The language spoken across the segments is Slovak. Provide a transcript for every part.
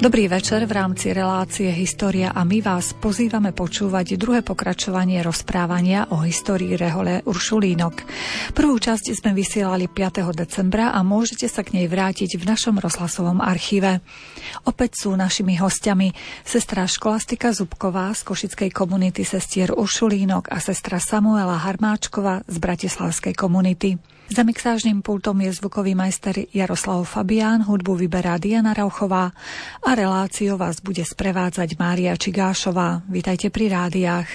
Dobrý večer, v rámci relácie História a my vás pozývame počúvať druhé pokračovanie rozprávania o histórii rehole Uršulínok. Prvú časť sme vysielali 5. decembra a môžete sa k nej vrátiť v našom rozhlasovom archíve. Opäť sú našimi hostiami sestra Školastika Zubková z košickej komunity sestier Uršulínok a sestra Samuela Harmáčková z bratislavskej komunity. Za mixážnym pultom je zvukový majster Jaroslav Fabián, hudbu vyberá Diana Rauchová a reláciu vás bude sprevádzať Mária Čigášová. Vítajte pri rádiách.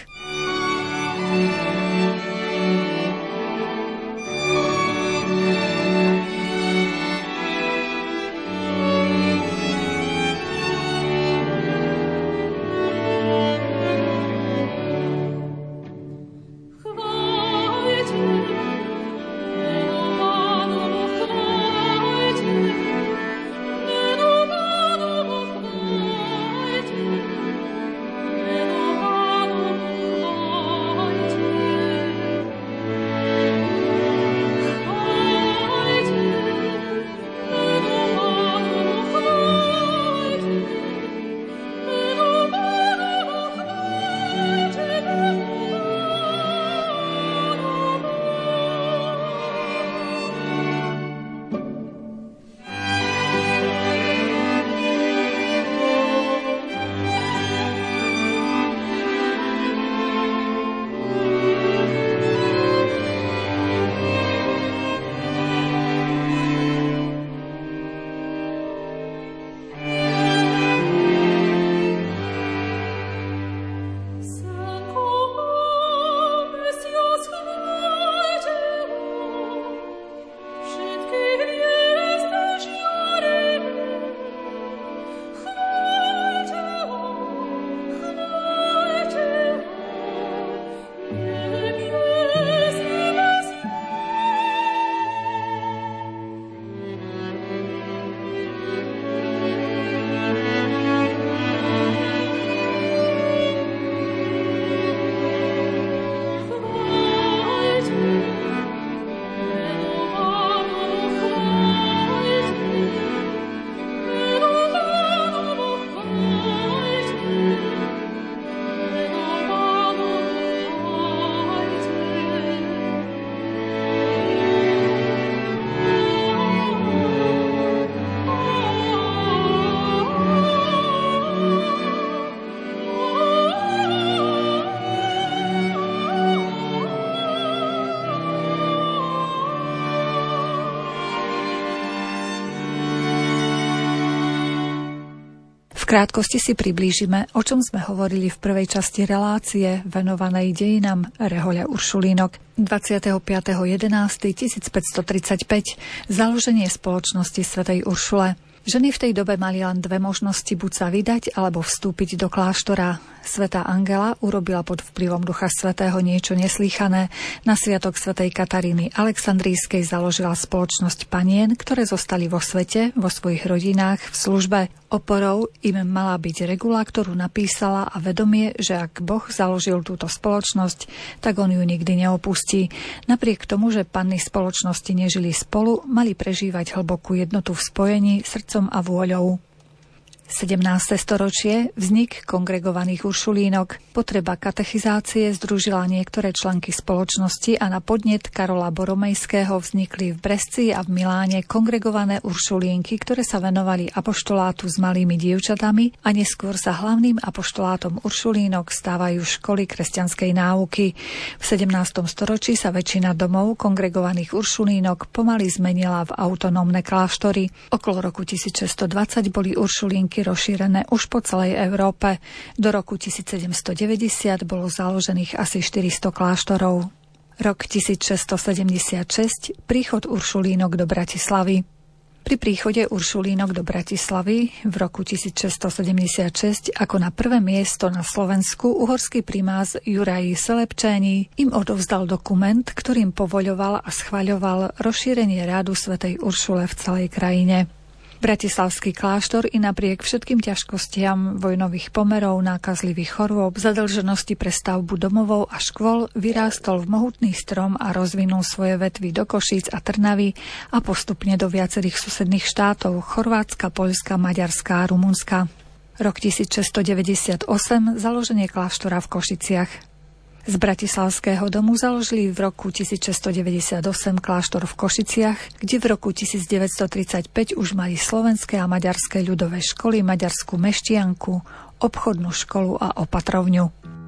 V krátkosti si priblížime, o čom sme hovorili v prvej časti relácie venovanej dejinám rehoľa Uršulínok. 25.11.1535 založenie spoločnosti svätej Uršule. Ženy v tej dobe mali len dve možnosti, buď sa vydať, alebo vstúpiť do kláštora. Svätá Angela urobila pod vplyvom Ducha Svätého niečo neslýchané. Na sviatok svätej Kataríny Alexandrijskej založila spoločnosť panien, ktoré zostali vo svete, vo svojich rodinách, v službe. Oporou im mala byť regula, ktorú napísala, a vedomie, že ak Boh založil túto spoločnosť, tak on ju nikdy neopustí. Napriek tomu, že panny spoločnosti nežili spolu, mali prežívať hlbokú jednotu v spojení srdcom a vôľou. 17. storočie, vznik kongregovaných Uršulínok. Potreba katechizácie združila niektoré články spoločnosti a na podnet Karola Boromejského vznikli v Bresci a v Miláne kongregované Uršulínky, ktoré sa venovali apoštolátu s malými dievčatami, a neskôr sa hlavným apoštolátom Uršulínok stávajú školy kresťanskej náuky. V 17. storočí sa väčšina domov kongregovaných Uršulínok pomaly zmenila v autonómne kláštory. Okolo roku 1620 boli Uršulínky rozšírené už po celej Európe. Do roku 1790 bolo založených asi 400 kláštorov. Rok 1676 príchod Uršulínok do Bratislavy. Pri príchode Uršulínok do Bratislavy v roku 1676 ako na prvé miesto na Slovensku uhorský primás Juraj Selepčéni im odovzdal dokument, ktorým povoľoval a schvaľoval rozšírenie rádu svätej Uršule v celej krajine. Bratislavský kláštor i napriek všetkým ťažkostiam vojnových pomerov, nákazlivých chorôb, zadlženosti pre stavbu domovov a škôl vyrástol v mohutný strom a rozvinul svoje vetvy do Košíc a Trnavy a postupne do viacerých susedných štátov Chorvátska, Poľska, Maďarska a Rumunska. Rok 1698 založenie kláštora v Košiciach. Z Bratislavského domu založili v roku 1698 kláštor v Košiciach, kde v roku 1935 už mali slovenské a maďarské ľudové školy, maďarskú meštianku, obchodnú školu a opatrovňu.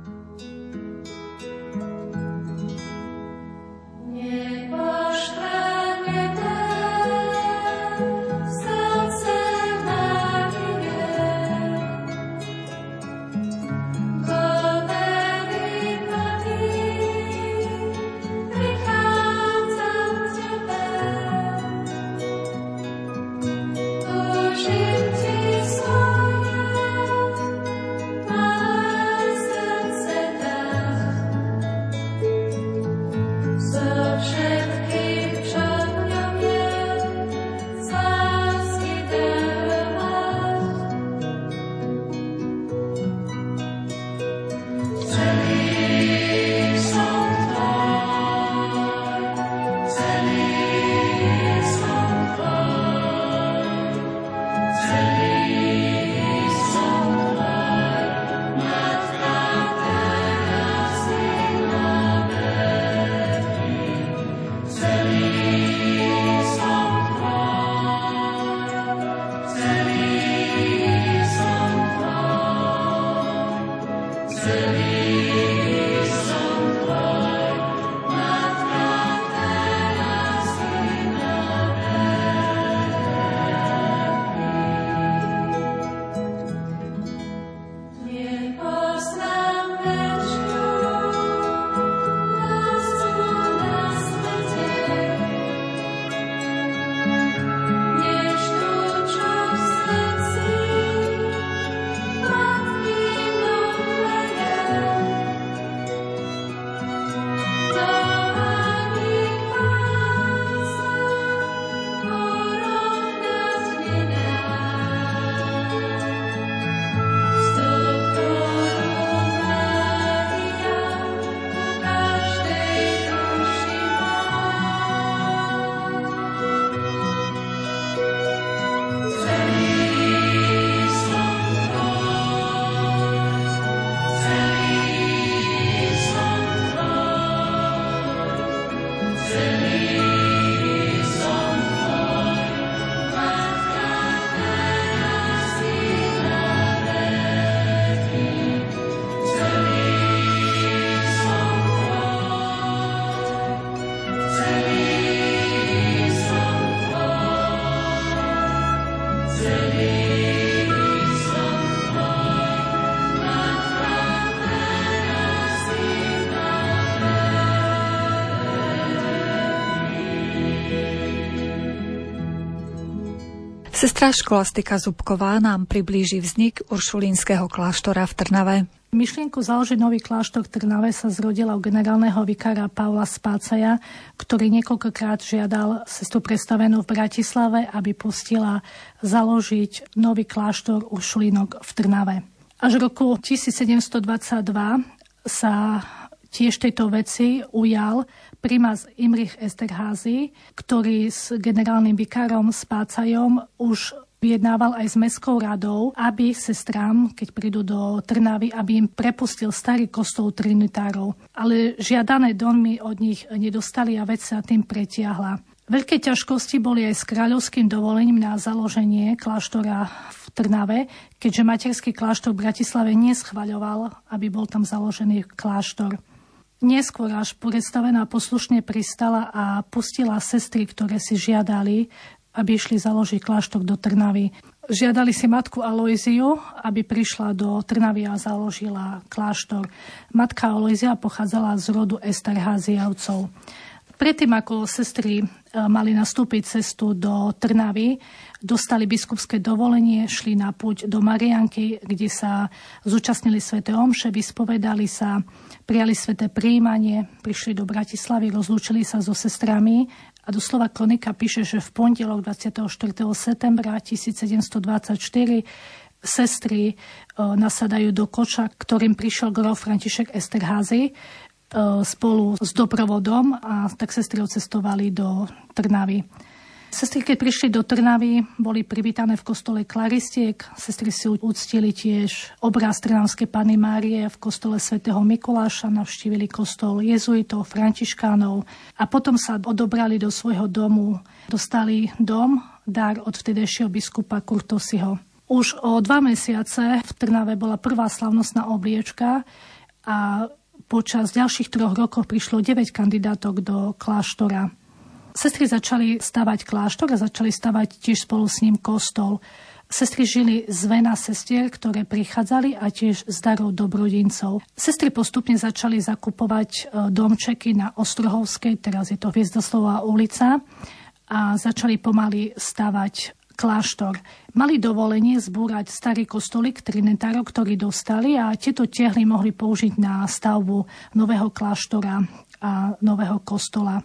Sestra školastika Zubková nám priblíži vznik uršulínskeho kláštora v Trnave. Myšlienku založiť nový kláštor v Trnave sa zrodila u generálneho vikára Pavla Spácaja, ktorý niekoľkokrát žiadal sestru predstavenú v Bratislave, aby pustila založiť nový kláštor uršulínok v Trnave. Až v roku 1722 sa tiež tejto veci ujal primaz Imrich Esterházy, ktorý s generálnym vikárom Spácajom už vyjednával aj s mestskou radou, aby sestrám, keď prídu do Trnavy, aby im prepustil starý kostol trinitárov. Ale žiadané donmy od nich nedostali a vec sa tým pretiahla. Veľké ťažkosti boli aj s kráľovským dovolením na založenie kláštora v Trnave, keďže materský kláštor v Bratislave neschvaľoval, aby bol tam založený kláštor. Neskôr až predstavená poslušne pristala a pustila sestry, ktoré si žiadali, aby išli založiť kláštor do Trnavy. Žiadali si matku Alojziu, aby prišla do Trnavy a založila kláštor. Matka Alojzia pochádzala z rodu Esterháziovcov. Predtým, ako sestry mali nastúpiť cestu do Trnavy, dostali biskupské dovolenie, šli na púť do Marianky, kde sa zúčastnili sväté omše, vyspovedali sa, prijali sväté prijímanie, prišli do Bratislavy, rozlúčili sa so sestrami a doslova kronika píše, že v pondelok 24. septembra 1724 sestry nasadajú do koča, ktorým prišiel grof František Esterházy spolu s doprovodom a tak sestry odcestovali do Trnavy. Sestry, keď prišli do Trnavy, boli privítané v kostole Klaristiek. Sestry si uctili tiež obraz Trnavskej Panny Márie v kostole svätého Mikuláša, navštívili kostol jezuitov, františkánov a potom sa odobrali do svojho domu. Dostali dom, dar od vtedejšieho biskupa Kurtosiho. Už o 2 mesiace v Trnave bola prvá slavnostná obliečka a počas ďalších 3 rokov prišlo 9 kandidátok do kláštora. Sestry začali stavať kláštor a začali stavať tiež spolu s ním kostol. Sestry žili z vena sestier, ktoré prichádzali a tiež z darov dobrodincov. Sestry postupne začali zakupovať domčeky na Ostrohovskej, teraz je to Hviezdoslavová ulica, a začali pomaly stavať kláštor. Mali dovolenie zbúrať starý kostolík trinitárov, ktorí dostali, a tieto tehly mohli použiť na stavbu nového kláštora a nového kostola.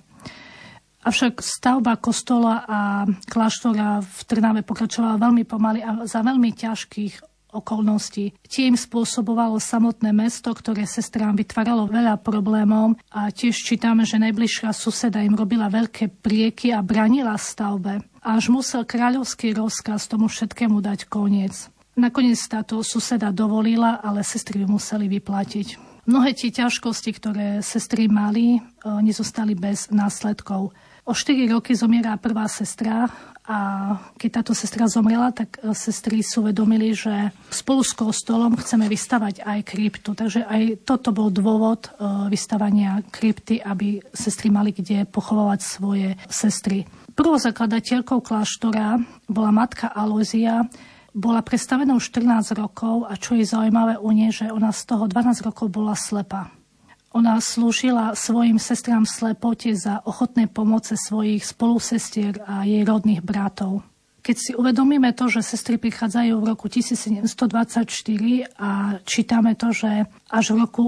Avšak stavba kostola a kláštora v Trnave pokračovala veľmi pomaly a za veľmi ťažkých okolností. Tie im spôsobovalo samotné mesto, ktoré sestrám vytváralo veľa problémov, a tiež čítame, že najbližšia suseda im robila veľké prieky a branila stavbe. Až musel kráľovský rozkaz tomu všetkému dať koniec. Nakoniec táto suseda dovolila, ale sestry museli vyplatiť. Mnohé tie ťažkosti, ktoré sestry mali, nezostali bez následkov. O 4 roky zomiera prvá sestra a keď táto sestra zomrela, tak sestry si uvedomili, že spolu s kostolom chceme vystavať aj kryptu. Takže aj toto bol dôvod vystavania krypty, aby sestry mali kde pochovávať svoje sestry. Prvou zakladateľkou kláštora bola matka Alojzia. Bola predstavená už 14 rokov a čo je zaujímavé u nej, že ona z toho 12 rokov bola slepá. Ona slúžila svojim sestrám v slepote za ochotné pomoce svojich spolusestier a jej rodných bratov. Keď si uvedomíme to, že sestry prichádzajú v roku 1724 a čítame to, že až v roku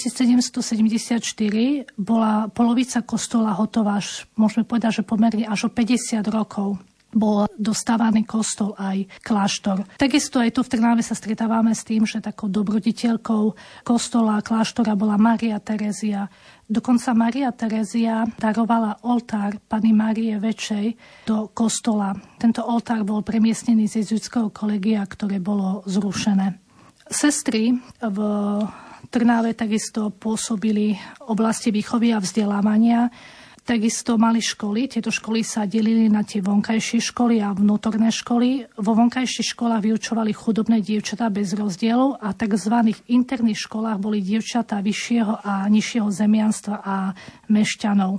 1774 bola polovica kostola hotová, môžeme povedať, že pomerne až o 50 rokov bol dostávaný kostol aj kláštor. Takisto aj tu v Trnave sa stretávame s tým, že takou dobroditeľkou kostola a kláštora bola Mária Terézia. Dokonca Mária Terézia darovala oltár Panny Márie Väčšej do kostola. Tento oltár bol premiestnený z jezuitského kolegia, ktoré bolo zrušené. Sestry v Trnave takisto pôsobili v oblasti výchovy a vzdelávania. Takisto mali školy. Tieto školy sa delili na tie vonkajšie školy a vnútorné školy. Vo vonkajších školách vyučovali chudobné dievčatá bez rozdielov a tzv. Interných školách boli dievčatá vyššieho a nižšieho zemianstva a mešťanov.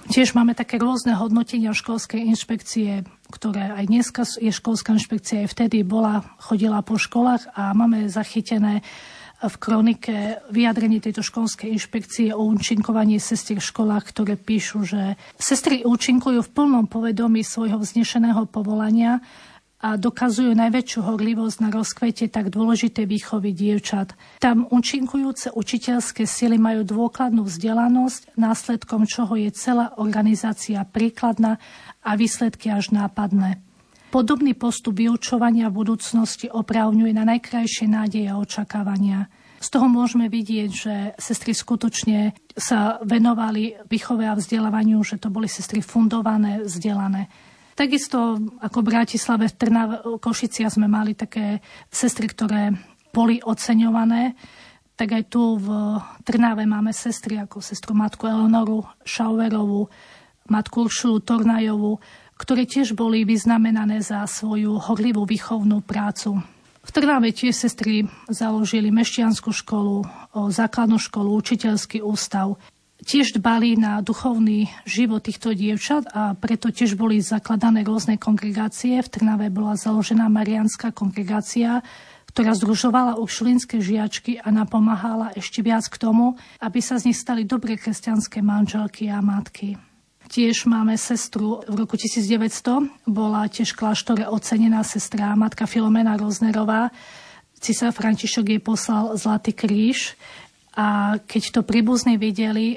Tiež máme také rôzne hodnotenia školskej inšpekcie, ktoré aj dneska je školská inšpekcia, aj vtedy chodila po školách a máme zachytené v kronike vyjadrenie tejto školskej inšpekcie o účinkovaní sestier v školách, ktoré píšu, že sestry účinkujú v plnom povedomí svojho vznešeného povolania a dokazujú najväčšiu horlivosť na rozkvete tak dôležitej výchovy dievčat. Tam účinkujúce učiteľské sily majú dôkladnú vzdelanosť, následkom čoho je celá organizácia príkladná a výsledky až nápadné. Podobný postup vyučovania v budúcnosti oprávňuje na najkrajšie nádeje a očakávania. Z toho môžeme vidieť, že sestry skutočne sa venovali výchove a vzdelávaniu, že to boli sestry fundované, vzdelané. Takisto ako v Bratislave, v Trnave, Košiciach sme mali také sestry, ktoré boli oceňované. Tak aj tu v Trnave máme sestry ako sestru matku Eleonoru Šauverovú, matku Uršulu Tornajovú, ktoré tiež boli vyznamenané za svoju horlivú výchovnú prácu. V Trnave tiež sestry založili mešťanskú školu, základnú školu, učiteľský ústav. Tiež dbali na duchovný život týchto dievčat a preto tiež boli zakladané rôzne kongregácie. V Trnave bola založená Mariánska kongregácia, ktorá združovala uršulinské žiačky a napomáhala ešte viac k tomu, aby sa z nich stali dobré kresťanské manželky a matky. Tiež máme sestru, v roku 1900 bola tiež v kláštore ocenená sestra matka Filomena Roznerová. Cisár František jej poslal Zlatý kríž a keď to príbuzní videli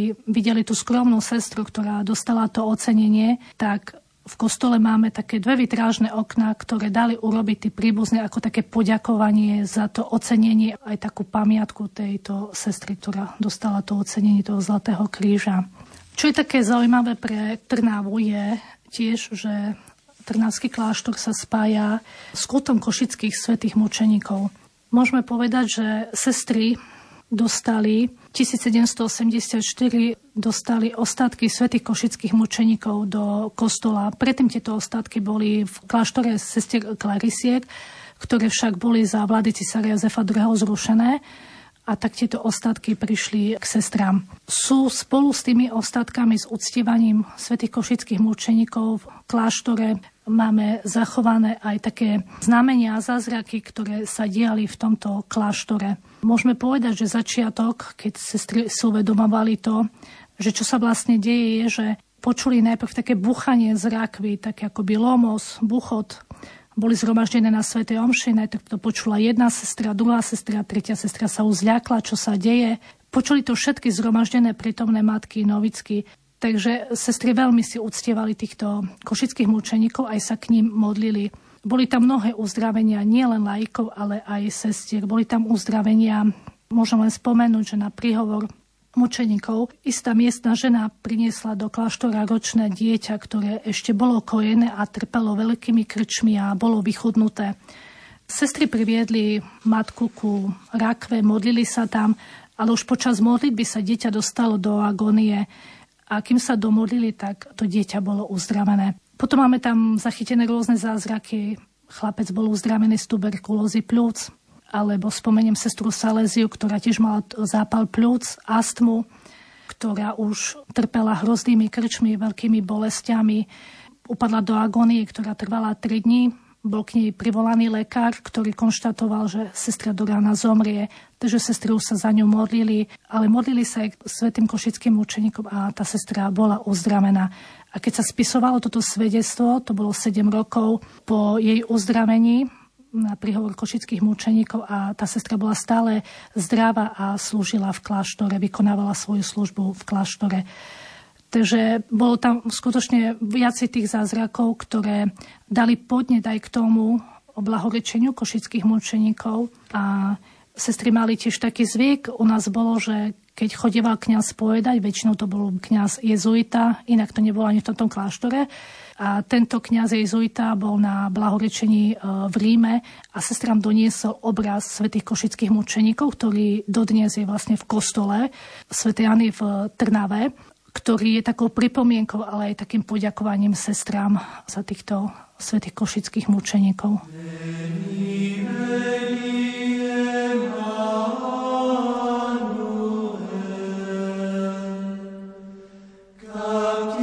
tú skromnú sestru, ktorá dostala to ocenenie, tak v kostole máme také 2 vitrážne okná, ktoré dali urobiť tí príbuzní ako také poďakovanie za to ocenenie, aj takú pamiatku tejto sestry, ktorá dostala to ocenenie toho Zlatého kríža. Čo je také zaujímavé pre Trnavu je tiež, že Trnavský kláštor sa spája s kultom košických svätých mučeníkov. Môžeme povedať, že sestry dostali 1784 ostatky svätých košických mučeníkov do kostola. Predtým tieto ostatky boli v kláštore sestier Klarisiek, ktoré však boli za vlády cisára Jozefa II. Zrušené. A tak tieto ostatky prišli k sestrám. Sú spolu s tými ostatkami, s uctievaním svätých košických mučeníkov v kláštore máme zachované aj také znamenia a zázraky, ktoré sa diali v tomto kláštore. Môžeme povedať, že začiatok, keď sestry si uvedomovali to, že čo sa vlastne deje, je, že počuli najprv také buchanie z rakvy, také akoby lomos, buchot. Boli zhromaždené na svätej omši, najprv to počula jedna sestra, druhá sestra, tretia sestra sa uzľakla, čo sa deje. Počuli to všetky zhromaždené prítomné matky, novicky. Takže sestry veľmi si uctievali týchto košických mučeníkov, aj sa k ním modlili. Boli tam mnohé uzdravenia, nielen laikov, ale aj sestier. Boli tam uzdravenia, môžem len spomenúť, že na príhovor mučeníkov istá miestna žena priniesla do kláštora ročné dieťa, ktoré ešte bolo kojené a trpelo veľkými krčmi a bolo vychudnuté. Sestry priviedli matku ku rakve, modlili sa tam, ale už počas modlitby sa dieťa dostalo do agónie a kým sa domodlili, tak to dieťa bolo uzdravené. Potom máme tam zachytené rôzne zázraky. Chlapec bol uzdravený z tuberkulózy pľúc, alebo spomeniem sestru Saléziu, ktorá tiež mala zápal pľúc, astmu, ktorá už trpela hroznými krčmi, veľkými bolestiami. Upadla do agónie, ktorá trvala 3 dní. Bol k nej privolaný lekár, ktorý konštatoval, že sestra do rána zomrie. Takže sestry už sa za ňu modlili, ale modlili sa aj k svätým košickým mučeníkom a tá sestra bola uzdravená. A keď sa spisovalo toto svedectvo, to bolo 7 rokov po jej uzdravení, na príhovor košických mučeníkov a tá sestra bola stále zdravá a slúžila v kláštore, vykonávala svoju službu v kláštore. Takže bolo tam skutočne viacej tých zázrakov, ktoré dali podnet aj k tomu blahorečeniu košických mučeníkov a sestry mali tiež taký zvyk. U nás bolo, že keď chodieval kňaz povedať, väčšinou to bol kňaz jezuita, inak to nebolo ani v tomto kláštore. A tento kňaz jezuita bol na blahorečení v Ríme a sestrám doniesol obraz svätých košických mučeníkov, ktorý dodnes je vlastne v kostole svätej Anny v Trnave, ktorý je takou pripomienkou, ale aj takým poďakovaním sestrám za týchto svätých košických mučeníkov. Come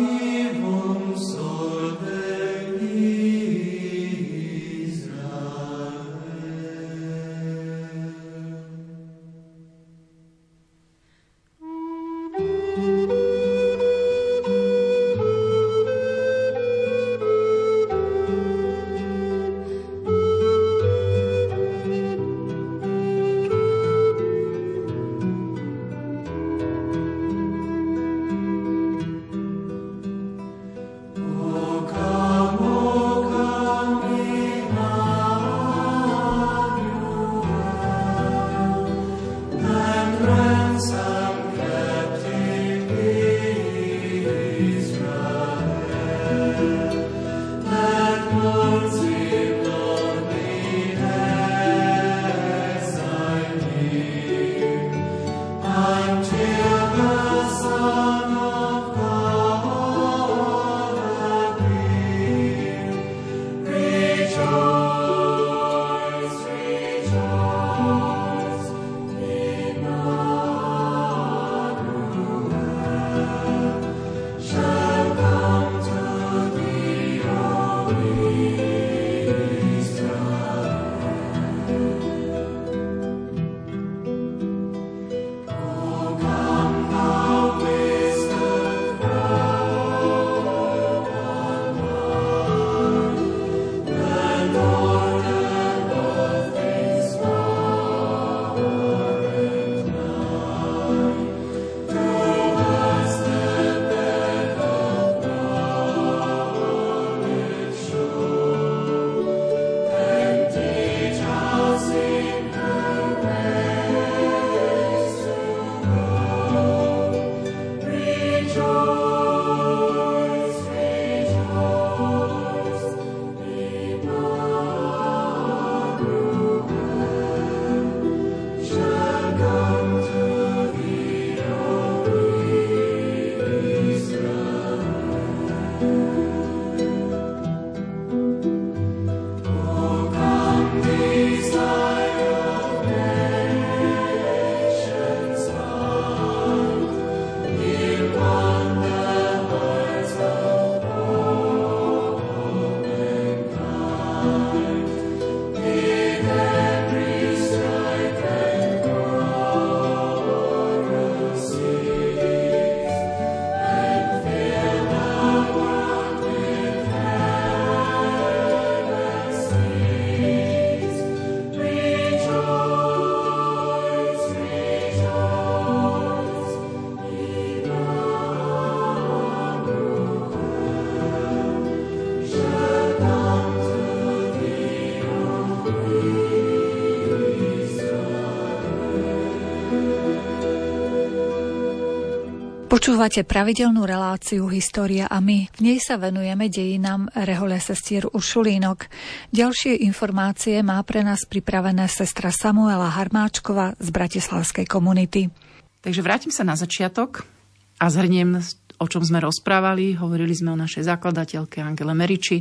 Počúvate pravidelnú reláciu História a my. V nej sa venujeme dejinám rehole sestier Uršulínok. Ďalšie informácie má pre nás pripravené sestra Samuela Harmáčková z bratislavskej komunity. Takže vrátim sa na začiatok a zhrniem, o čom sme rozprávali. Hovorili sme o našej zakladateľke Angele Meriči,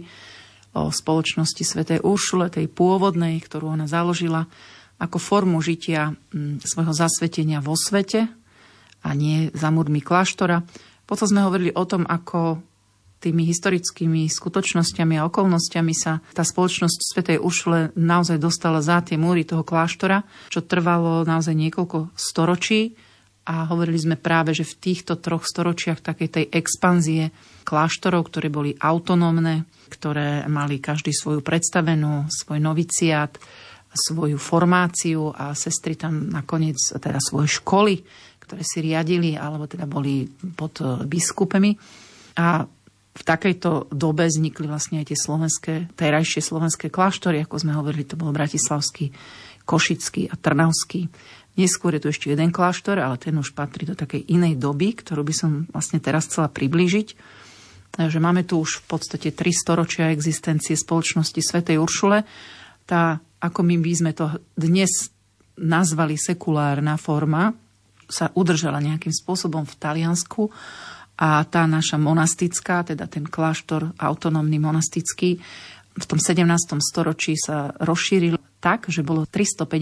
o spoločnosti svätej Uršule, tej pôvodnej, ktorú ona založila ako formu žitia svojho zasvetenia vo svete, a nie za múrmi kláštora. Potom sme hovorili o tom, ako tými historickými skutočnosťami a okolnostiami sa tá spoločnosť svätej Uršule naozaj dostala za tie múry toho kláštora, čo trvalo naozaj niekoľko storočí. A hovorili sme práve, že v týchto 3 storočiach takej tej expanzie kláštorov, ktoré boli autonómne, ktoré mali každý svoju predstavenú, svoj noviciát, svoju formáciu a sestry tam nakoniec teda svoje školy, ktoré si riadili, alebo teda boli pod biskupami. A v takejto dobe vznikli vlastne aj tie terajšie slovenské kláštory, ako sme hovorili, to bol bratislavský, košický a trnavský. Neskôr je tu ešte jeden kláštor, ale ten už patrí do takej inej doby, ktorú by som vlastne teraz chcela priblížiť. Takže máme tu už v podstate 3 storočia existencie spoločnosti svätej Uršule. Tá, ako my by sme to dnes nazvali sekulárna forma, sa udržala nejakým spôsobom v Taliansku a tá naša monastická, teda ten kláštor autonómny monastický, v tom 17. storočí sa rozšíril tak, že bolo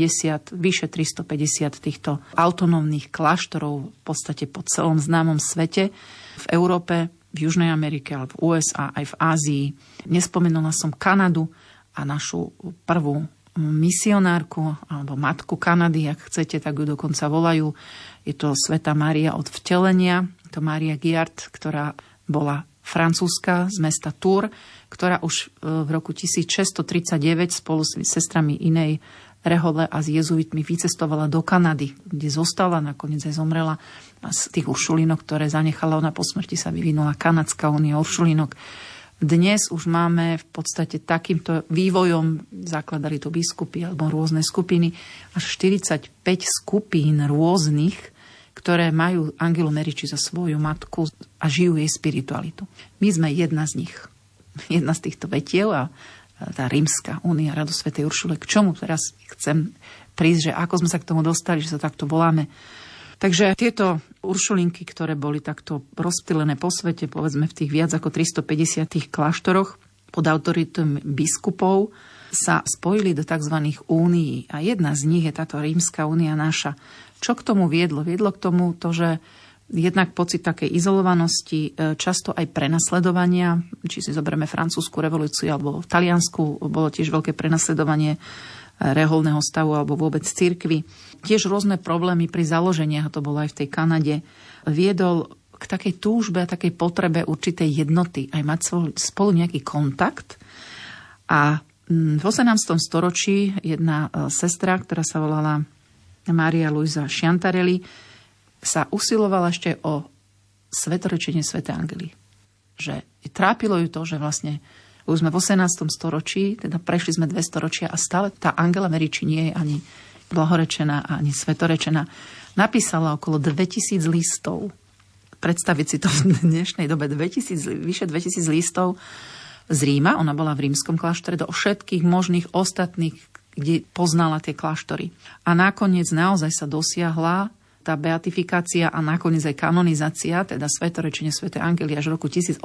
vyše 350 týchto autonómnych kláštorov v podstate po celom známom svete, v Európe, v Južnej Amerike, alebo v USA, aj v Ázii. Nespomenula som Kanadu a našu prvú misionárku, alebo matku Kanady, ak chcete, tak ju dokonca volajú. Je to Svätá Mária od vtelenia, to Mária Giard, ktorá bola francúzska z mesta Tours, ktorá už v roku 1639 spolu s sestrami inej rehole a s jezuitmi vycestovala do Kanady, kde zostala, nakoniec aj zomrela. A z tých Uršulínok, ktoré zanechala ona po smrti, sa vyvinula Kanadská únia Uršulínok. Dnes už máme v podstate takýmto vývojom, zakladali to biskupy alebo rôzne skupiny, až 45 skupín rôznych, ktoré majú Angelu Meriči za svoju matku a žijú jej spiritualitu. My sme jedna z nich. Jedna z týchto vetiev a tá Rímska únia Radu svätej Uršule. K čomu teraz chcem prísť, že ako sme sa k tomu dostali, že sa takto voláme. Takže tieto Uršulinky, ktoré boli takto rozptýlené po svete, povedzme v tých viac ako 350 kláštoroch pod autoritou biskupov, sa spojili do tzv. Únií. A jedna z nich je táto Rímska únia naša. Čo k tomu viedlo? Viedlo k tomu to, že jednak pocit takej izolovanosti, často aj prenasledovania, či si zoberieme francúzsku revolúciu, alebo v Taliansku bolo tiež veľké prenasledovanie reholného stavu alebo vôbec cirkvi. Tiež rôzne problémy pri založeniach, to bolo aj v tej Kanade, viedol k takej túžbe a takej potrebe určitej jednoty, aj mať spolu nejaký kontakt. A v 18. storočí jedna sestra, ktorá sa volala Maria Luisa Schiantarelli, sa usilovala ešte o svetorečenie svätej Angely. Že trápilo ju to, že vlastne už sme v 18. storočí, teda prešli sme 2 storočia a stále tá Angela Meriči nie je ani blahorečená, ani svetorečená. Napísala okolo 2000 listov. Predstaviť si to v dnešnej dobe, vyše 2000 listov z Ríma. Ona bola v rímskom kláštore do všetkých možných ostatných, kde poznala tie kláštory. A nakoniec naozaj sa dosiahla tá beatifikácia a nakoniec aj kanonizácia, teda svetorečenie svätej Angely až v roku 1807.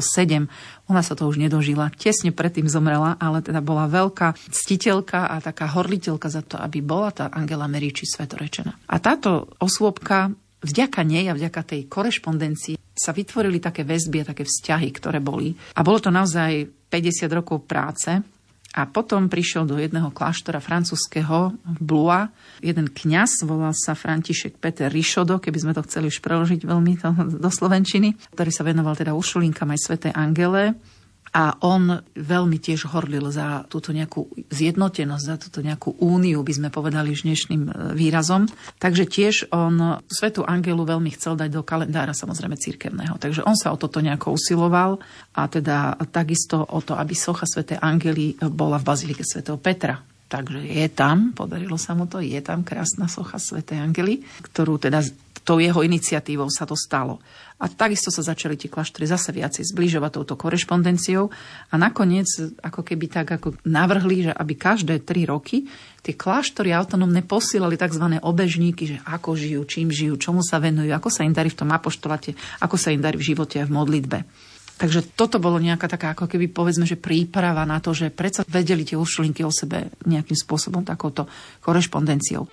Ona sa to už nedožila. Tesne predtým zomrela, ale teda bola veľká ctiteľka a taká horliteľka za to, aby bola tá Angela Meriči svetorečená. A táto osôbka, vďaka nej a vďaka tej korešpondencii sa vytvorili také väzby a také vzťahy, ktoré boli. A bolo to naozaj 50 rokov práce. A potom prišiel do jedného kláštora francúzskeho v Blois jeden kňaz, volal sa František Peter Richaudot, keby sme to chceli už preložiť veľmi do slovenčiny, ktorý sa venoval teda Uršulinkám aj svätej Angele. A on veľmi tiež horlil za túto nejakú zjednotenosť, za túto nejakú úniu, by sme povedali dnešným výrazom. Takže tiež on svätú Angelu veľmi chcel dať do kalendára, samozrejme cirkevného. Takže on sa o toto nejako usiloval a teda takisto o to, aby socha svätej Angely bola v bazilike svätého Petra. Takže je tam, podarilo sa mu to, je tam krásna socha svätej Angely, ktorú teda tou jeho iniciatívou sa to stalo. A takisto sa začali tie kláštory zase viacej zbližovať touto korešpondenciou a nakoniec ako keby tak ako navrhli, že aby každé 3 roky tie kláštory autonómne posielali tzv. Obežníky, že ako žijú, čím žijú, čomu sa venujú, ako sa im darí v tom apoštolate, ako sa im darí v živote a v modlitbe. Takže toto bolo nejaká taká, ako keby povedzme, že príprava na to, že predsa vedeli tie uršulinky o sebe nejakým spôsobom takouto korešpondenciou.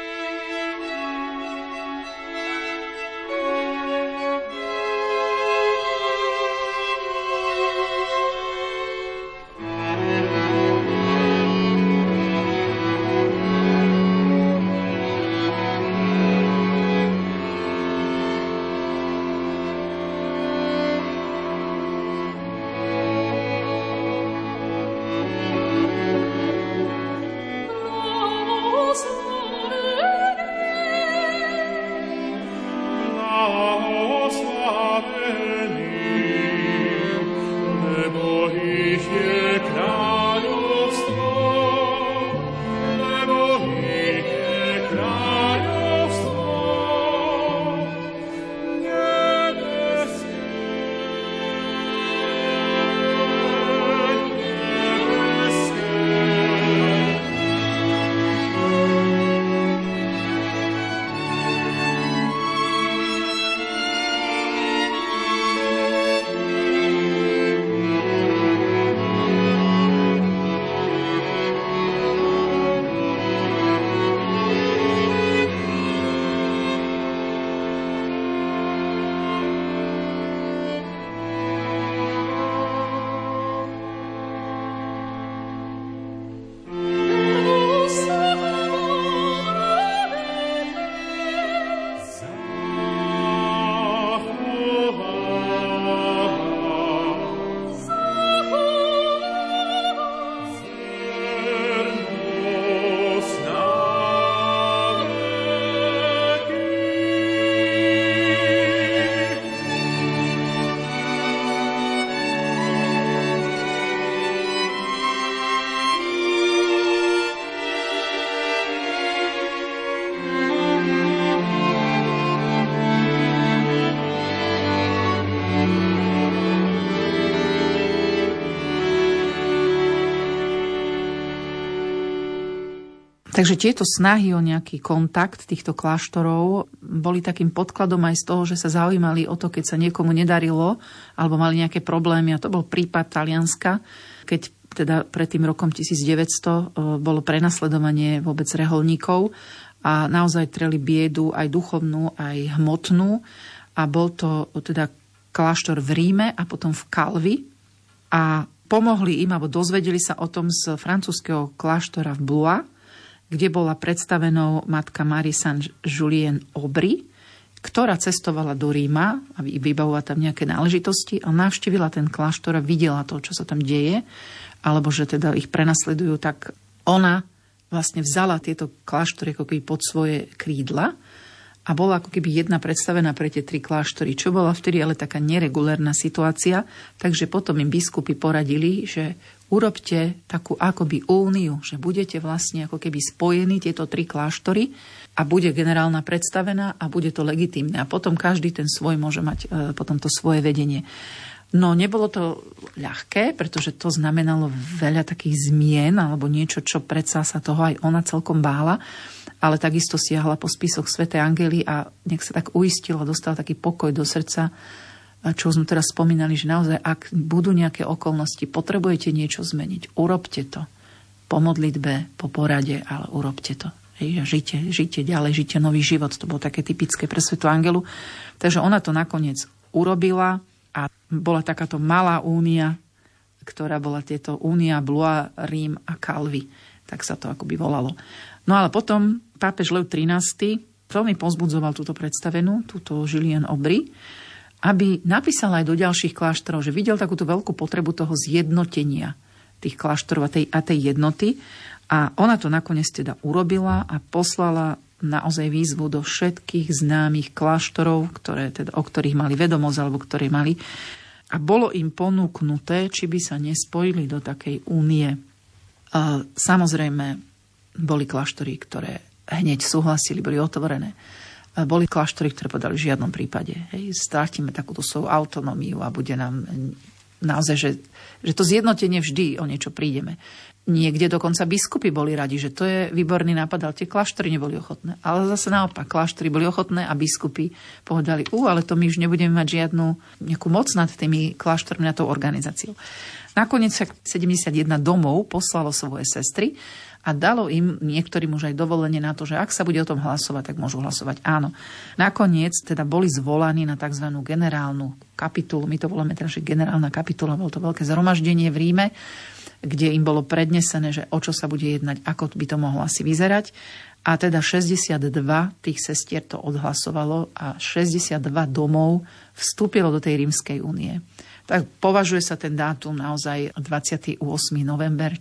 Takže tieto snahy o nejaký kontakt týchto kláštorov boli takým podkladom aj z toho, že sa zaujímali o to, keď sa niekomu nedarilo alebo mali nejaké problémy. A to bol prípad Talianska, keď teda pred tým rokom 1900 bolo prenasledovanie vôbec reholníkov a naozaj treli biedu aj duchovnú, aj hmotnú. A bol to teda kláštor v Ríme a potom v Calvi. A pomohli im, alebo dozvedeli sa o tom z francúzskeho kláštora v Blois, kde bola predstavenou matka Marie Saint-Julien Aubry, ktorá cestovala do Ríma a vybavovať tam nejaké náležitosti a navštívila ten kláštor a videla to, čo sa tam deje, alebo že teda ich prenasledujú, tak ona vlastne vzala tieto kláštory ako keby pod svoje krídla a bola ako keby jedna predstavená pre tie 3 kláštory, čo bola vtedy ale taká neregulárna situácia, takže potom im biskupy poradili, že urobte takú akoby úniu, že budete vlastne ako keby spojení tieto 3 kláštory a bude generálna predstavená a bude to legitímne. A potom každý ten svoj môže mať potom to svoje vedenie. No nebolo to ľahké, pretože to znamenalo veľa takých zmien alebo niečo, čo predsa sa toho aj ona celkom bála, ale takisto siahla po spisoch svätej Angely a nech sa tak uistila, dostala taký pokoj do srdca, čo sme teraz spomínali, že naozaj, ak budú nejaké okolnosti, potrebujete niečo zmeniť, urobte to. Po modlitbe, po porade, ale urobte to. Žite ďalej, žite nový život. To bolo také typické pre svätú Angelu. Takže ona to nakoniec urobila a bola takáto malá únia, ktorá bola tieto únia Blois, Rím a Calvi. Tak sa to akoby volalo. No ale potom pápež Lev XIII veľmi povzbudzoval túto predstavenú, túto Julien Aubry, aby napísal aj do ďalších kláštorov, že videl takúto veľkú potrebu toho zjednotenia tých kláštorov a tej jednoty. A ona to nakoniec teda urobila a poslala naozaj výzvu do všetkých známych kláštorov, o ktorých mali vedomosť alebo ktoré mali. A bolo im ponúknuté, či by sa nespojili do takej únie. Samozrejme, boli kláštory, ktoré hneď súhlasili, boli otvorené. Boli kláštory, ktoré povedali v žiadnom prípade. Strátime takúto svoju autonómiu a bude nám naozaj, že to zjednotenie vždy o niečo prídeme. Niekde dokonca biskupy boli radi, že to je výborný nápad, ale tie kláštory neboli ochotné. Ale zase naopak, kláštory boli ochotné a biskupy povedali, ale to my už nebudeme mať nejakú moc nad tými kláštormi, nad tou organizáciou. Nakoniec sa 71 domov poslalo svoje sestry a dalo im niektorým už aj dovolenie na to, že ak sa bude o tom hlasovať, tak môžu hlasovať áno. Nakoniec teda boli zvolaní na tzv. Generálnu kapitulu. My to voláme teda, že generálna kapitula, bolo to veľké zhromaždenie v Ríme, kde im bolo prednesené, že o čo sa bude jednať, ako by to mohlo asi vyzerať. A teda 62 tých sestier to odhlasovalo a 62 domov vstúpilo do tej Rímskej únie. Tak považuje sa ten dátum naozaj 28. november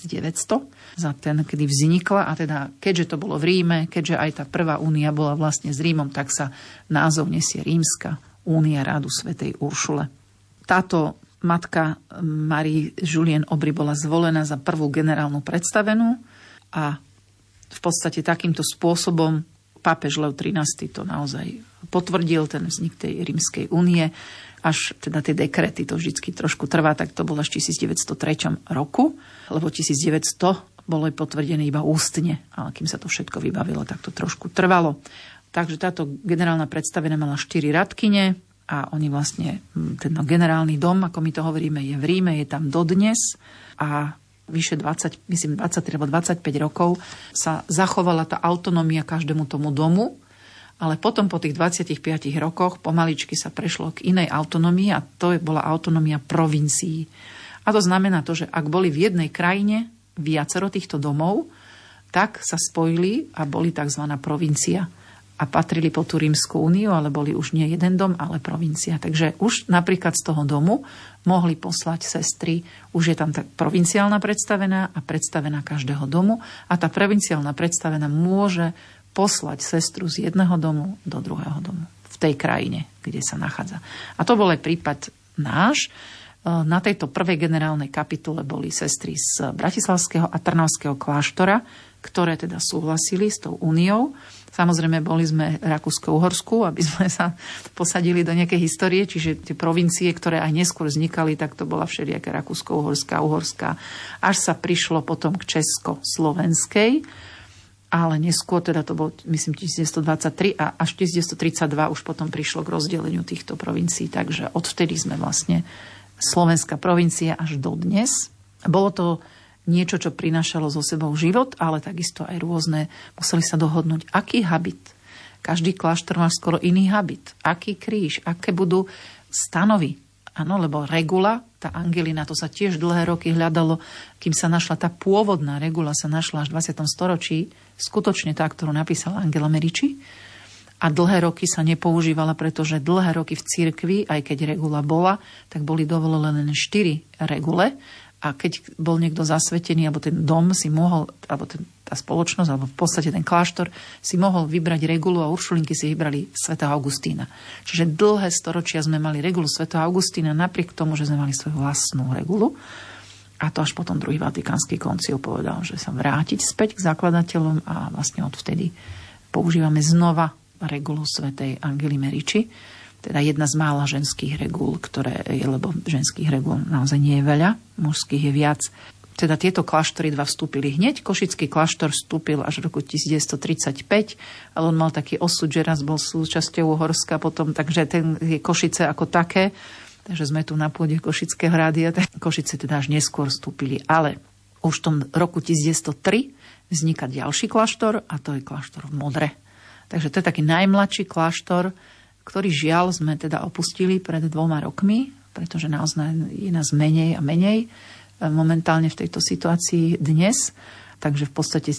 1900 za ten, kedy vznikla. A teda keďže to bolo v Ríme, keďže aj tá prvá únia bola vlastne s Rímom, tak sa názov nesie Rímska únia rádu svätej Uršule. Táto matka Marie-Julienne Aubry bola zvolená za prvú generálnu predstavenú a v podstate takýmto spôsobom pápež Leo XIII to naozaj potvrdil, ten vznik tej Rímskej únie, až teda tie dekrety, to vždycky trošku trvá, tak to bolo až v 1903 roku, lebo 1900 bolo potvrdené iba ústne, ale kým sa to všetko vybavilo, tak to trošku trvalo. Takže táto generálna predstavená mala 4 radkyne, a oni vlastne, ten generálny dom, ako my to hovoríme, je v Ríme, je tam dodnes a vyše 20 alebo 25 rokov sa zachovala tá autonómia každému tomu domu, ale potom po tých 25 rokoch pomaličky sa prešlo k inej autonómii a to bola autonómia provincií. A to znamená to, že ak boli v jednej krajine viacero týchto domov, tak sa spojili a boli tzv. Provincia. A patrili po tú Rímsku úniu, ale boli už nie jeden dom, ale provincia. Takže už napríklad z toho domu mohli poslať sestry, už je tam tak provinciálna predstavená a predstavená každého domu a tá provinciálna predstavená môže poslať sestru z jedného domu do druhého domu v tej krajine, kde sa nachádza. A to bol aj prípad náš. Na tejto prvej generálnej kapitule boli sestry z Bratislavského a Trnavského kláštora, ktoré teda súhlasili s tou úniou. Samozrejme, boli sme Rakúsko-Uhorsku, aby sme sa posadili do nejakej histórie, čiže tie provincie, ktoré aj neskôr vznikali, tak to bola všelijaká Rakúsko-Uhorská, Uhorská, až sa prišlo potom k Česko-Slovenskej, ale neskôr, teda to bolo, myslím, 1923 a až 1932 už potom prišlo k rozdeleniu týchto provincií, takže odvtedy sme vlastne slovenská provincia až dodnes. Bolo to niečo, čo prinášalo so sebou život, ale takisto aj rôzne, museli sa dohodnúť, aký habit. Každý kláštor má skoro iný habit. Aký kríž, aké budú stanovy. Áno, lebo regula, tá Angelina, to sa tiež dlhé roky hľadalo, kým sa našla tá pôvodná regula, sa našla až v 20. storočí, skutočne tá, ktorú napísala Angela Merici. A dlhé roky sa nepoužívala, pretože dlhé roky v cirkvi, aj keď regula bola, tak boli dovolené len 4 regule. A keď bol niekto zasvetený, alebo ten dom si mohol, alebo tá spoločnosť, alebo v podstate ten kláštor si mohol vybrať regulu a uršulinky si vybrali svätého Augustína. Čiže dlhé storočia sme mali regulu svätého Augustína, napriek tomu, že sme mali svoju vlastnú regulu. A to až potom druhý Vatikánsky koncil povedal, že sa vrátiť späť k zakladateľom a vlastne odvtedy používame znova regulu svätej Angely Merici. Teda jedna z mála ženských regúl, lebo ženských regúl naozaj nie je veľa, mužských je viac. Teda tieto kláštory dva vstúpili hneď. Košický kláštor vstúpil až v roku 1935, ale on mal taký osud, že raz bol súčasťou Uhorska potom, takže ten je Košice ako také, takže sme tu na pôde Košického rádia, tak Košice teda až neskôr vstúpili. Ale už v tom roku 1903 vzniká ďalší kláštor a to je kláštor v Modre. Takže to je taký najmladší kláštor, ktorý žiaľ sme teda opustili pred 2 rokmi, pretože naozaj je nás menej a menej momentálne v tejto situácii dnes. Takže v podstate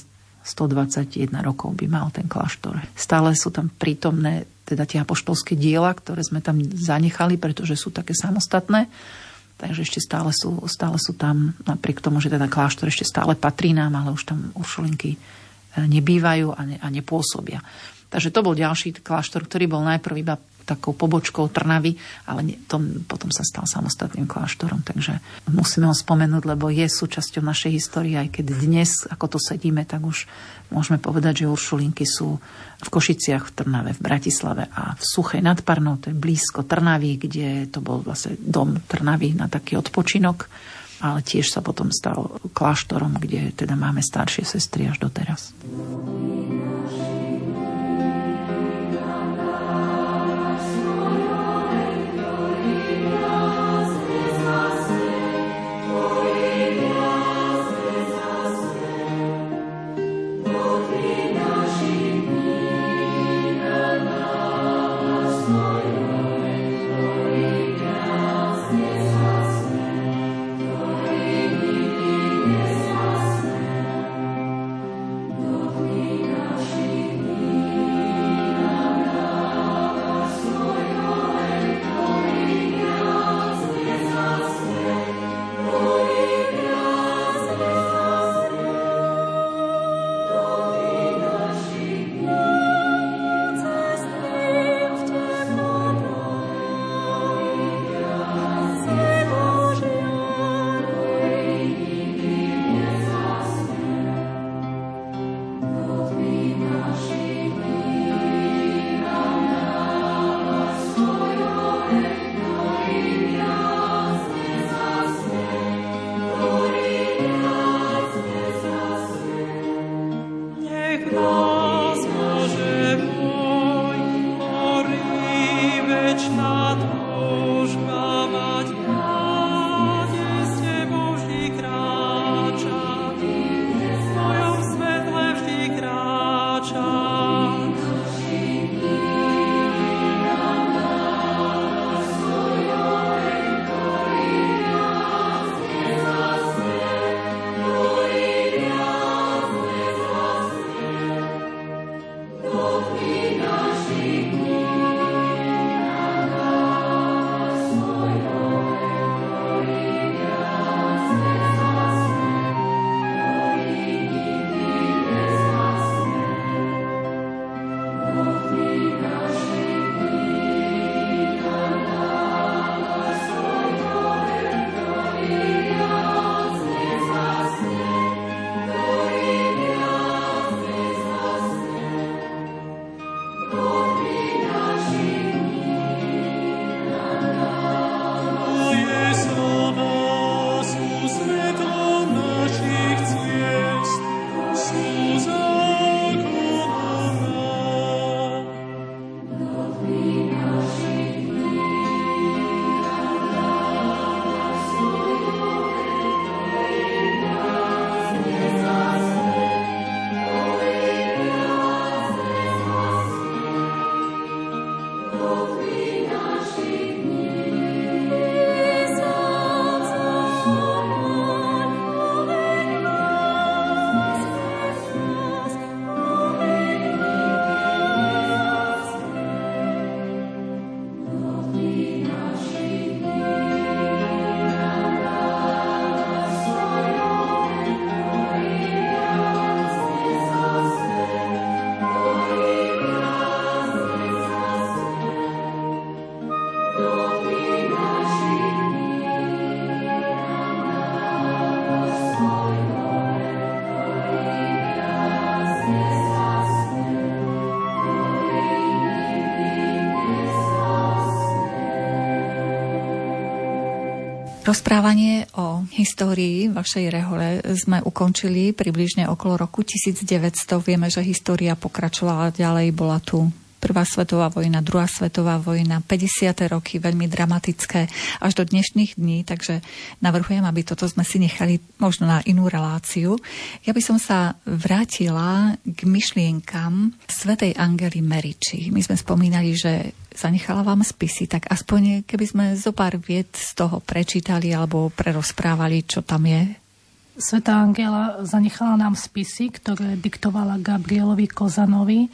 121 rokov by mal ten kláštor. Stále sú tam prítomné teda tie apoštolské diela, ktoré sme tam zanechali, pretože sú také samostatné. Takže ešte stále sú tam, napriek tomu, že teda kláštor ešte stále patrí nám, ale už tam uršulinky nebývajú a nepôsobia. Takže to bol ďalší kláštor, ktorý bol najprv iba takou pobočkou Trnavy, ale potom sa stal samostatným kláštorom, takže musíme ho spomenúť, lebo je súčasťou našej histórie, aj keď dnes, ako tu sedíme, tak už môžeme povedať, že Uršulinky sú v Košiciach, v Trnave, v Bratislave a v Suchej nad Parnou, to je blízko Trnavy, kde to bol vlastne dom Trnavy na taký odpočinok, ale tiež sa potom stal kláštorom, kde teda máme staršie sestry až doteraz. Rozprávanie o histórii vašej rehole sme ukončili približne okolo roku 1900. Vieme, že história pokračovala ďalej. Bola tu Prvá svetová vojna, Druhá svetová vojna, 50. roky, veľmi dramatické až do dnešných dní, takže navrhujem, aby toto sme si nechali možno na inú reláciu. Ja by som sa vrátila k myšlienkam svätej Angely Meriči. My sme spomínali, že zanechala vám spisy, tak aspoň keby sme zo pár viet z toho prečítali alebo prerozprávali, čo tam je. Svätá Angela zanechala nám spisy, ktoré diktovala Gabrielovi Kozanovi,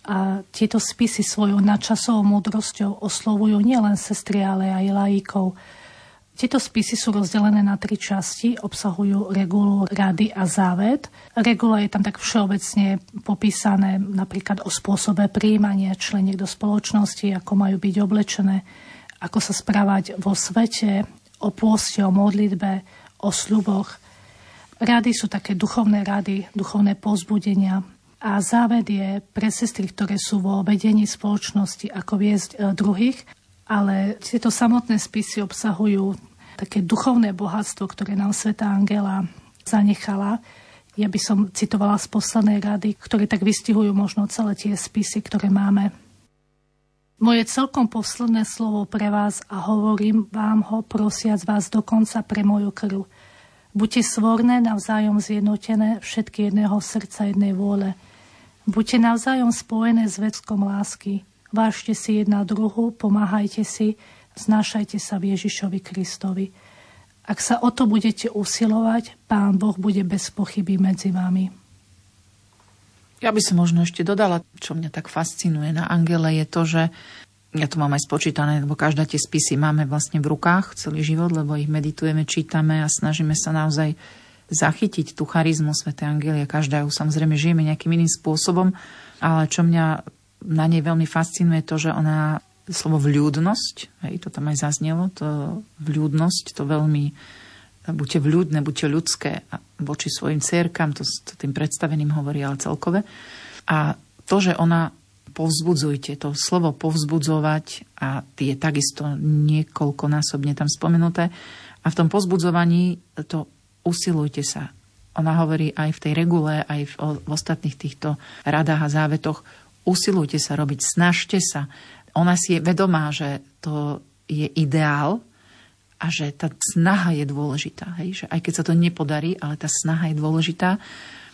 a tieto spisy svojou nadčasovou múdrosťou oslovujú nielen sestry, ale aj laíkov. Tieto spisy sú rozdelené na 3 časti, obsahujú regulu, rady a závet. Regula je tam tak všeobecne popísané napríklad o spôsobe prijímania členiek do spoločnosti, ako majú byť oblečené, ako sa správať vo svete, o pôste, o modlitbe, o sľuboch. Rady sú také duchovné rady, duchovné povzbudenia. A závet je pre sestry, ktoré sú vo vedení spoločnosti, ako viesť druhých. Ale tieto samotné spisy obsahujú také duchovné bohatstvo, ktoré nám svätá Angela zanechala. Ja by som citovala z poslednej rady, ktoré tak vystihujú možno celé tie spisy, ktoré máme. Moje celkom posledné slovo pre vás a hovorím vám ho, prosiac vás dokonca pre moju krv. Buďte svorné, navzájom zjednotené, všetky jedného srdca, jednej vôle. Buďte navzájom spojené s veckom lásky. Vážte si jedna druhu, pomáhajte si, znášajte sa v Ježišovi Kristovi. Ak sa o to budete usilovať, Pán Boh bude bez pochyby medzi vami. Ja by som možno ešte dodala, čo mňa tak fascinuje na Angele, je to, že ja to mám aj spočítané, lebo každá tie spisy máme vlastne v rukách celý život, lebo ich meditujeme, čítame a snažíme sa naozaj zachytiť tú charizmu svätej Angely. Každá ju samozrejme žijeme nejakým iným spôsobom, ale čo mňa na nej veľmi fascinuje, to, že ona slovo vľúdnosť, hej, to tam aj zaznelo, to vľúdnosť, to veľmi, buďte vľúdne, buďte ľudské voči svojim dcérkam, to tým predstaveným hovorí, ale celkové. A to, že ona povzbudzujte, to slovo povzbudzovať, a je takisto niekoľkonásobne tam spomenuté, a v tom povzbudzovaní to usilujte sa. Ona hovorí aj v tej regule, aj v ostatných týchto radách a závetoch, usilujte sa robiť, snažte sa. Ona si je vedomá, že to je ideál a že tá snaha je dôležitá. Hej? Že aj keď sa to nepodarí, ale tá snaha je dôležitá.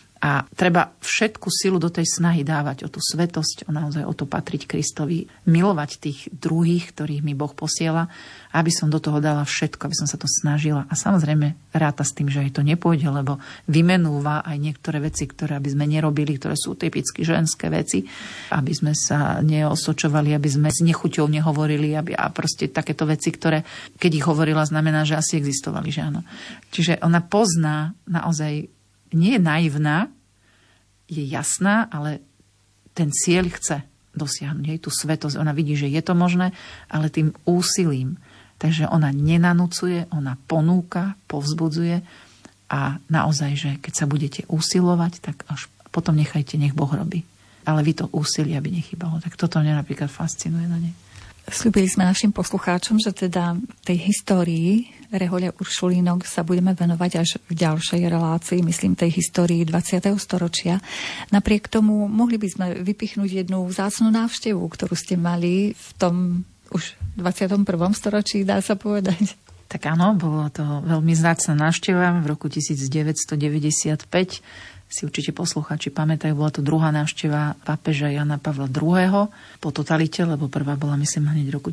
A treba všetku silu do tej snahy dávať o tú svetosť, naozaj o to patriť Kristovi, milovať tých druhých, ktorých mi Boh posiela, aby som do toho dala všetko, aby som sa to snažila. A samozrejme ráta s tým, že aj to nepôjde, lebo vymenúva aj niektoré veci, ktoré aby sme nerobili, ktoré sú typicky ženské veci, aby sme sa neosočovali, aby sme s nechuťou nehovorili, a proste takéto veci, ktoré, keď ich hovorila, znamená, že asi existovali, že áno. Čiže ona pozná naozaj, nie je naivná, je jasná, ale ten cieľ chce dosiahnuť. Jej tú svetosť, ona vidí, že je to možné, ale tým úsilím. Takže ona nenanúcuje, ona ponúka, povzbudzuje a naozaj, že keď sa budete usilovať, tak až potom nechajte, nech Boh robí. Ale vy to úsilie, aby nechybalo. Tak toto mňa napríklad fascinuje na nej. Sľúbili sme našim poslucháčom, že teda tej histórii Rehole Uršulínok sa budeme venovať až v ďalšej relácii, myslím tej histórii 20. storočia. Napriek tomu mohli by sme vypichnúť jednu vzácnu návštevu, ktorú ste mali v tom už 21. storočí, dá sa povedať. Tak áno, bolo to veľmi vzácna návšteva v roku 1995. Si určite poslucháči pamätajú, bola to druhá návšteva pápeža Jana Pavla II. Po totalite, lebo prvá bola, myslím, hneď v roku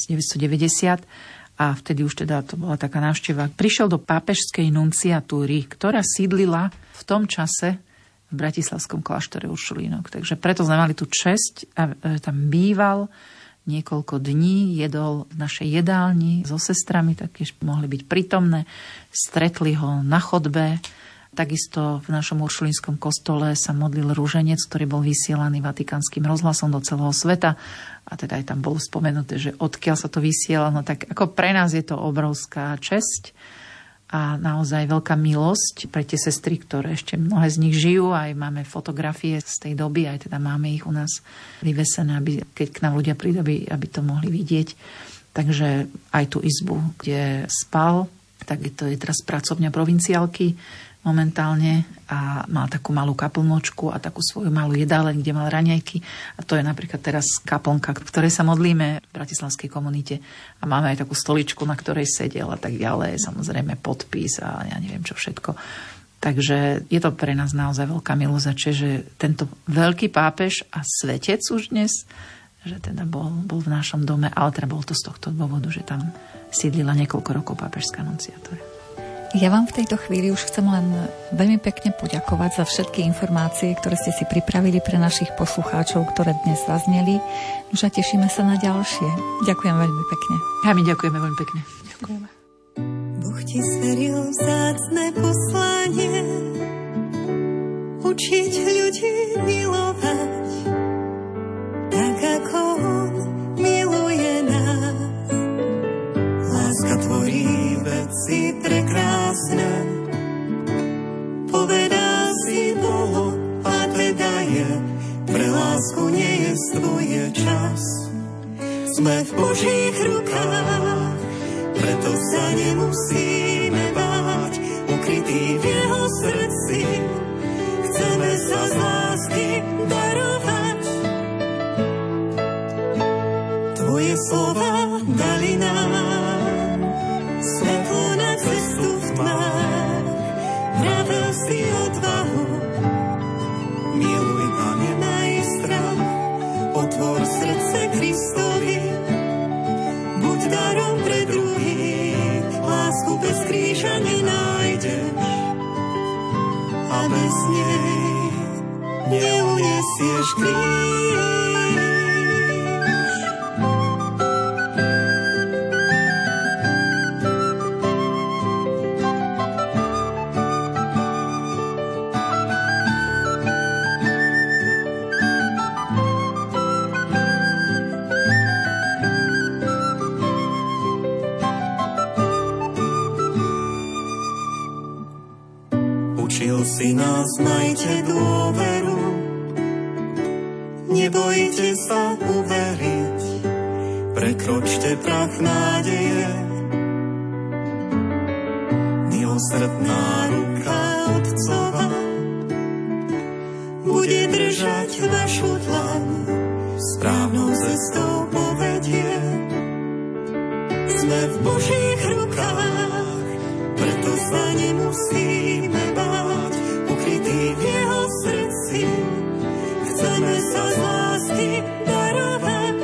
1990. A vtedy už teda to bola taká návšteva. Prišiel do pápežskej nunciatúry, ktorá sídlila v tom čase v bratislavskom kláštore Uršulínok. Takže preto sme mali tú česť a tam býval niekoľko dní, jedol v našej jedálni so sestrami, taktiež mohli byť prítomné. Stretli ho na chodbe. Takisto v našom uršulínskom kostole sa modlil ruženec, ktorý bol vysielaný Vatikánskym rozhlasom do celého sveta. A teda aj tam bolo spomenuté, že odkiaľ sa to vysiela. No tak ako pre nás je to obrovská česť a naozaj veľká milosť pre tie sestry, ktoré ešte mnohé z nich žijú. Aj máme fotografie z tej doby, aj teda máme ich u nás vyvesené, aby, keď k nám ľudia prídu, aby to mohli vidieť. Takže aj tú izbu, kde spal, tak to je teraz pracovňa provinciálky momentálne a mal takú malú kaplnočku a takú svoju malú jedáleň, kde mal raňajky. A to je napríklad teraz kaplnka, v ktorej sa modlíme v bratislavskej komunite. A máme aj takú stoličku, na ktorej sedel a tak ďalej. Samozrejme podpis a ja neviem čo všetko. Takže je to pre nás naozaj veľká milosť, že tento veľký pápež a svetec už dnes, že teda bol v našom dome, ale teda bol to z tohto dôvodu, že tam sídlila niekoľko rokov pápežská nunciatúra. Ja vám v tejto chvíli už chcem len veľmi pekne poďakovať za všetky informácie, ktoré ste si pripravili pre našich poslucháčov, ktoré dnes zazneli. Už a tešíme sa na ďalšie. Ďakujem veľmi pekne. Ja my ďakujeme veľmi pekne. Ďakujeme. ti sveril vzácne poslanie, učiť ľudí milovať, tak ako on miluje nás. Láska tvorí veci prekrásne, povedá si Bohu, a teda je, pre lásku nejestvuje čas. Sme v Božích rukách, preto sa nemusíme báť, ukrytí v jeho srdci, chceme sa z lásky darovať. Tvoje slova dali nám svetlo na cestu v tmách, vravel si odvahu, miluj a nemaj strach, otvor srdce Kristovi, buď darom pre druhých, lásku bez kríža nenájdeš a bez nej neunesieš kríž. Učil si nás, majte dôveru, nebojte sa uveriť, prekročte prach nádeje. Milosrdná ruka Otcova bude držať vašu dlaň, správnou cestou povedie. Sme v Božích rukách, preto sa nemusíme báť, ukrytí v jeho srdci, chceme sa z lásky darovať.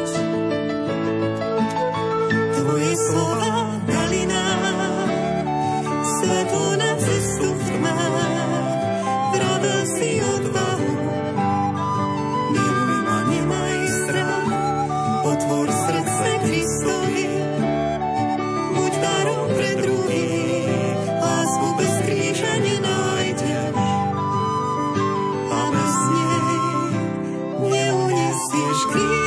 Tvoje slova dali nám svetlo na cestu v tmách, vravel si odvahu, miluj a nemaj strach, otvor srdce Kristovi, buď darom pre druhých, lásku bez kríža nenájdeš a bez nej neunesieš kríž.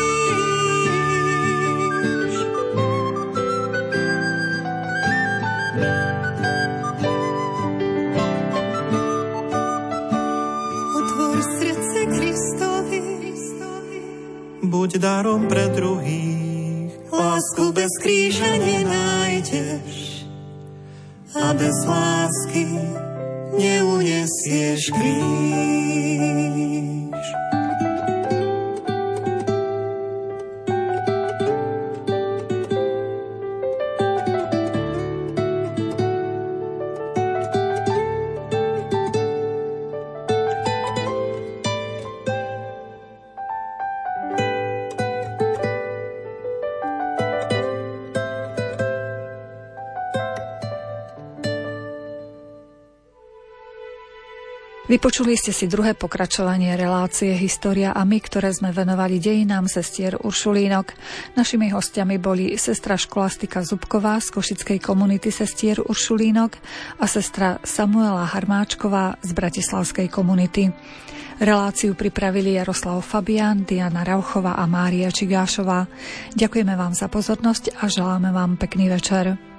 Otvor srdce Kristovi, buď darom pre druhých, lásku bez kríža nenájdeš a bez lásky neunesieš kríž. Vypočuli ste si druhé pokračovanie relácie História a my, ktoré sme venovali dejinám sestier Uršulínok. Našimi hostiami boli sestra Školastika Zubková z košickej komunity sestier Uršulínok a sestra Samuela Harmáčková z bratislavskej komunity. Reláciu pripravili Jaroslav Fabián, Diana Rauchová a Mária Čigášová. Ďakujeme vám za pozornosť a želáme vám pekný večer.